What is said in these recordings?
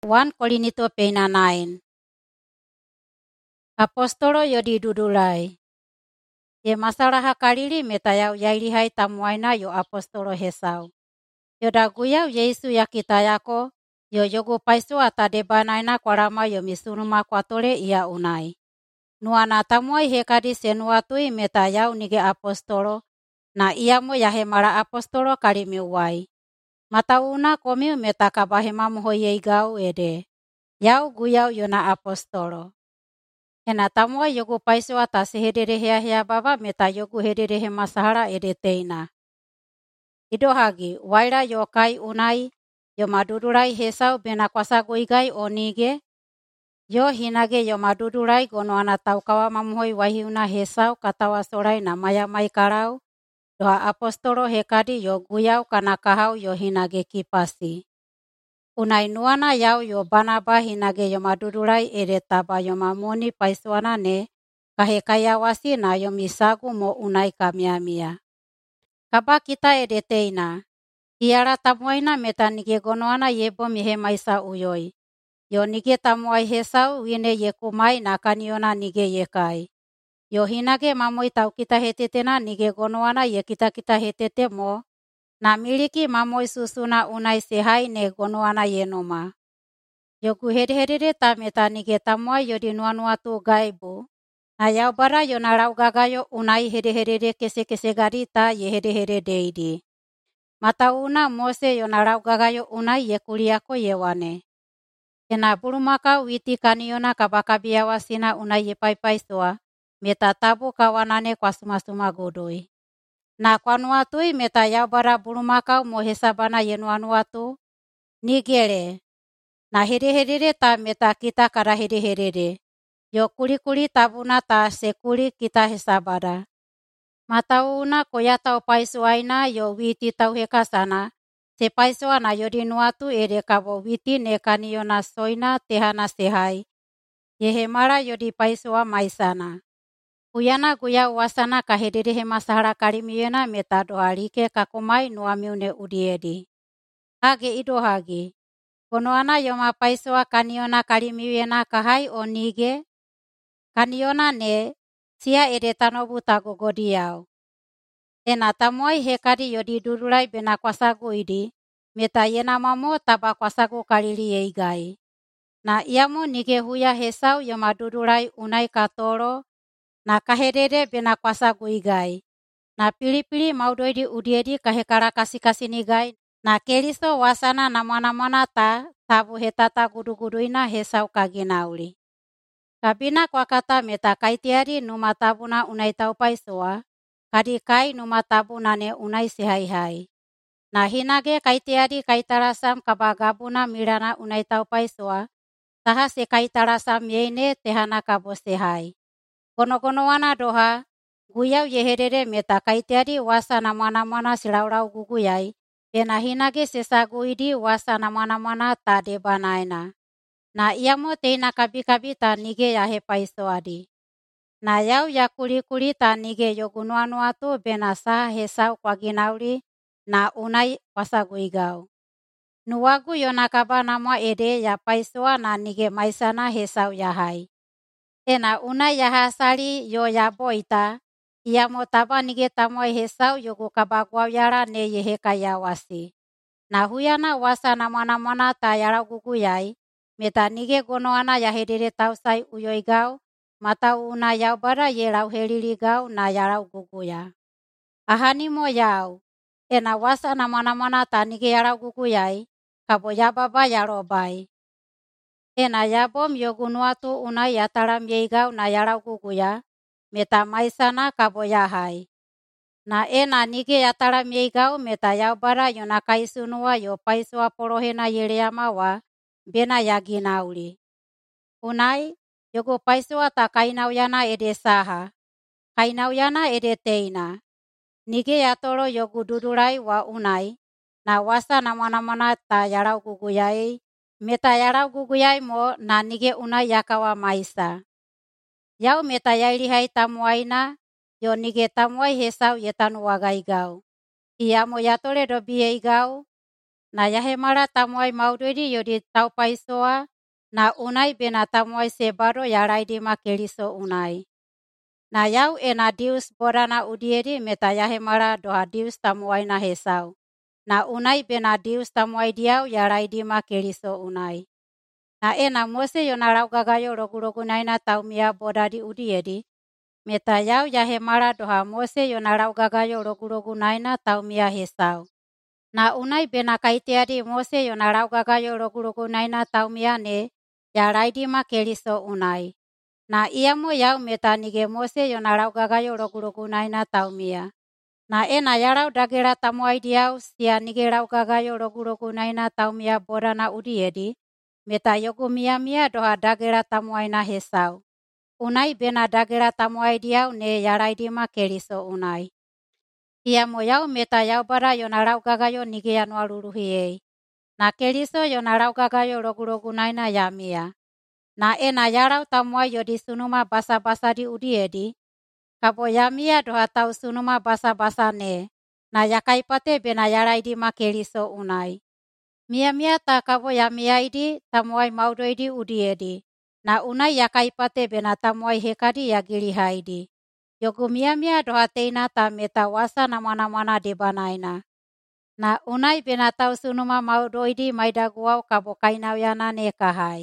1 Korinto pena 9. Apostolo yo didudulai. Ye masalah hakalili meta yau yailihai tamuaina yo apostolo hesau. Yo daguyau Yesu ya kita yako, yo yogo paiso atadebanaina kwarama yo misunuma kwatole ia unai. Nuana tamuai hekadi senuatui meta yau nige apostolo, na iamo yahemara apostolo kalimiuai. Matauna komiu meta kabahemamu hoyeigau ede. Yau guyau yona apostolo. Ena tamua yogu paiso atas hedere hea baba meta yogu hedere he masahara edeteina. Ido hagi waira yo kai unai yo madudurai hesau bena kwasa goigai onige. Yo hinage yo madudurai gonoana taukawa mamuhoi wahiuna hesau katawa sorai na maya mai karau. Doa apostolo hekadi yo guyau kana kahau yo hinage kipasi. Unai nuana yau yo Banaba hinage yo madudurai taba yo mamoni paisuana ne kahekayawasi na yo misagu mo unai kamiamia. Kaba kita edeteina. Hiara tamuaina meta nige gonoana yebo mihe maisa uyoi. Yo nige tamuai hesau wine yekumai na kaniona nige yekai. Yo hinage mamoi tau kita hetetena nige gonoana ye kita hetete mo. Na miliki mamoi susuna unai sehai ne gonoana yenoma. Yogu hedehedede tameta nige tamuai yodi nuanua tu gaibu. Na yaubara yona rau gagayo unai hedehedede kese garita ye hedehededeidi. Matauna Mose yona rau gagayo unai ye kuliako yewane. Ena bulumaka witi kaniona kabakabiawasina unai ye paipaisoa. Meta tabu kawanane kwa suma godoi. Na kwa nuatui meta yaubara bulumakau mo hesabana yenuanuatu. Nigere. Na hedehedede ta meta kita kada hedehedede. Yo kuli tabuna ta sekuli kita hesabada. Matauna koyatau paisuaina yo witi tau hekasana. Se paisuana yodi nuatu ede kabo witi ne kaniona soina tehana sehai. Yehemara yodi paisua maisana. Uyana guya wasana kahedede hemasahara kalimiyena meta dohalike kakumai nuamiune udiedi. Hage ido hage. Konoana yoma paisoa kaniona kalimiyena kahai onige. Kaniona ne sia edetanobu tagogodiau. Ena tamuai hekadi yodi dudulai bena kwasagu idi. Meta yena mamo taba kwasagu kalili yeigai. Na iamo nige huya hesau yoma dudulai unai katoro. Na kahedede bena kwasagu igai. Na pilipili maudoidi udiedi kahekara kasih nigai. Na keliso wasana namana ta tabu hetata guduguduina hesau kaginauli. Kabina kwa kata meta kaitiari numa tabuna unai taupaisoa. Kadi kai numa tabuna ne unai sehai. Na hinage kaitiari kaitarasam kabagabuna mirana unai taupaisoa. Taha se kaitarasam yeine tehana kabo sehai. Gono-gonoana doha, guyau yehedede meta kaitiari wasa namana silaurau guguyai. Bena hinage sesaguidi wasa namana ta debanaina. Na iamo teina kabi ta nige yahe paisoadi. Na yau ya kuli ta nige yogunuanuatu bena saha hesau kwa ginauli na unai wasaguigau. Nuwagu yona kaba nama ede ya paisoa na nige maisana hesau yahai. Ena unai yahasali yo yaboita, iamo taba nige tamuai hesau yogu kabaguau yara ne yeheka yawasi. Na huyana wasa namana ta yarau guguyai, meta nige gonoana yahedede tausai uyoigau, mata una yaubara yerau heliligau na yarau guguya. Ahanimo yau, ena wasa namana ta nige yarau guguyai, kabo yababa yarobai. Ena yabom yogu nuatu unai yataram yeigau na yarau guguya, meta maisana kabo yahai. Na ena nige yataram yeigau meta yaubara yona kaisunua yo paisua porohena yereamawa, bena yaginauli. Unai, yogu paisua ta kainauyana ede saha. Kainauyana ede teina. Nige yatoro yogu dudulai wa unai, na wasa namana ta yarau guguyai. Meta yarau guguyai mo na nige unai yakawa maisa. Yau meta yailihai tamuaina, yo nige tamuai hesau yetanu wagaigau. Iamo yatole dobiyeigau, na yahemala tamuai maudoidi yodi taupaisoa na unai bena tamuai sebado yalaidima Keliso unai. Na yau ena Dius bodana udiedi meta yahemala doha Dius tamuaina hesau. Na unai bena Dius tamuai diau yalaidima Keliso unai. Na ena Mose yona laugagayo logu-logunaina taumia bodadi udiedi, meta yau yahemala doha Mose yona laugagayo logu-logunaina taumia hesau. Na unai bena kaiteadi Mose yona laugagayo logu-logunaina taumia ne, yalaidima Keliso unai. Na iamo yau meta nige Mose yona laugagayo logu-logunaina taumia. Na ena yalau dagela tamuai diau sia nige laugagayo logu-logunaina taumia bodana udiedi, meta yogu mia-mia doha dagela tamuaina hesau. Unai bena dagela tamuai diau ne yalaidima Keliso unai. Iamo yau meta Yaubada yona laugagayo nige yanua luluhiei. Na Keliso yona laugagayo logu-logunaina yamia. Na ena yalau tamuai yodi sunuma basa-basadi udiedi, kabo yamia doha tau sunuma basa-basa ne, na yakaipate bena yalaidima Keliso unai. Mia-mia ta kabo yamiaidi tamuai maudoidi udiedi, na unai yakaipate bena tamuai hekadi yagilihaidi. Yogu mia-mia doha teina ta meta wasa nama-namana debanaina. Na unai bena tau sunuma maudoidi maidaguau kabo kainauyana ne kahai.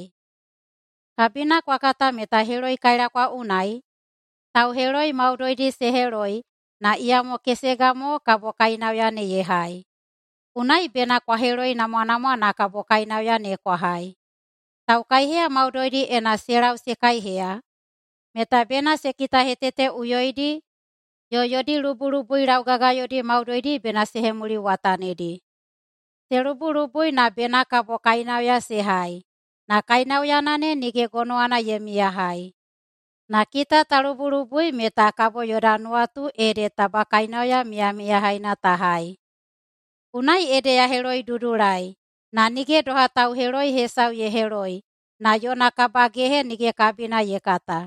Kabina kwakata meta heloi kaila kwa unai, tau heloi maudoidi seheloi, na iamo kesegamo kabo kainauyane yehai. Unai bena kwa heloi nama-nama na kabo kainauyane kwa hai. Tau kaihea maudoidi ena selau sekaihea, meta bena sekita hetete uyoidi, yoyodi lubu-lubui laugagayodi maudoidi bena sehemuli watanedi. Selubu-lubui na bena kabo kainauya sehai, na kainauyanane nige gonoana yemiahai. Na kita talubu-lubui meta kabo yoda nuatu ede taba kainauya mia-miahaina tahai. Unai ede ya heloi dudulai, na nige doha tau heloi hesau ye heloi, na yona kabagehe nige kabina ye kata.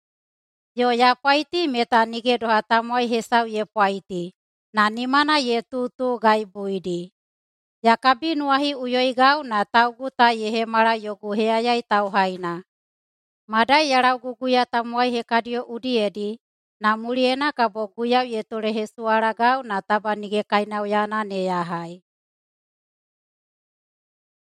Yo ya paiti meta nige doha tamuai hesau ye paiti, na nimana ye tutu gaibuidi. Ya kabi nuahi uyoi gau na taugu ta ye hemala yogu heayai tau haina. Madai yalau guguya tamuai hekadio udiedi, na muliena kabo guyau ye tole hesuara gau na taba nige kainauyana ne yahai.